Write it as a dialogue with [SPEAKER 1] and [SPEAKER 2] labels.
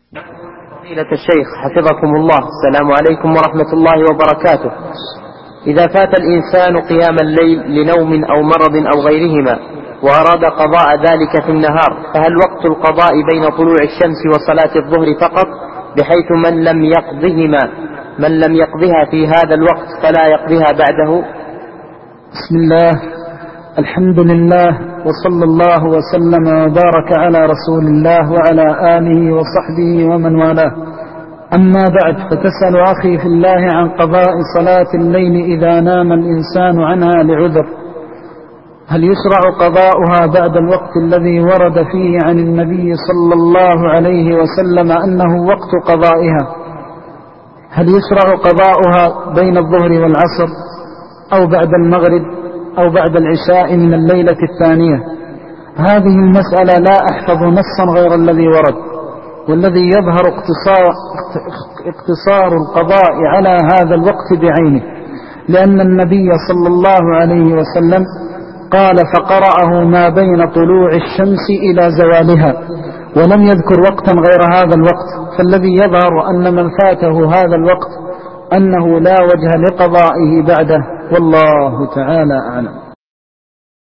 [SPEAKER 1] فضيلة الشيخ حفظكم الله، السلام عليكم ورحمة الله وبركاته. إذا فات الإنسان قيام الليل لنوم أو مرض أو غيرهما وأراد قضاء ذلك في النهار، فهل وقت القضاء بين طلوع الشمس وصلاة الظهر فقط، بحيث من لم يقضها في هذا الوقت فلا يقضها بعده؟
[SPEAKER 2] بسم الله، الحمد لله، وصلى الله وسلم وبارك على رسول الله وعلى آله وصحبه ومن والاه. أما بعد، فتسأل أخي في الله عن قضاء صلاة الليل إذا نام الإنسان عنها لعذر، هل يشرع قضاؤها بعد الوقت الذي ورد فيه عن النبي صلى الله عليه وسلم أنه وقت قضائها؟ هل يشرع قضاؤها بين الظهر والعصر أو بعد المغرب أو بعد العشاء من الليلة الثانية؟ هذه المسألة لا أحفظ نصا غير الذي ورد، والذي يظهر اقتصار القضاء على هذا الوقت بعينه، لأن النبي صلى الله عليه وسلم قال: فقرأه ما بين طلوع الشمس إلى زوالها، ولم يذكر وقتا غير هذا الوقت. فالذي يظهر أن من فاته هذا الوقت أنه لا وجه لقضائه بعده، والله تعالى أعلم.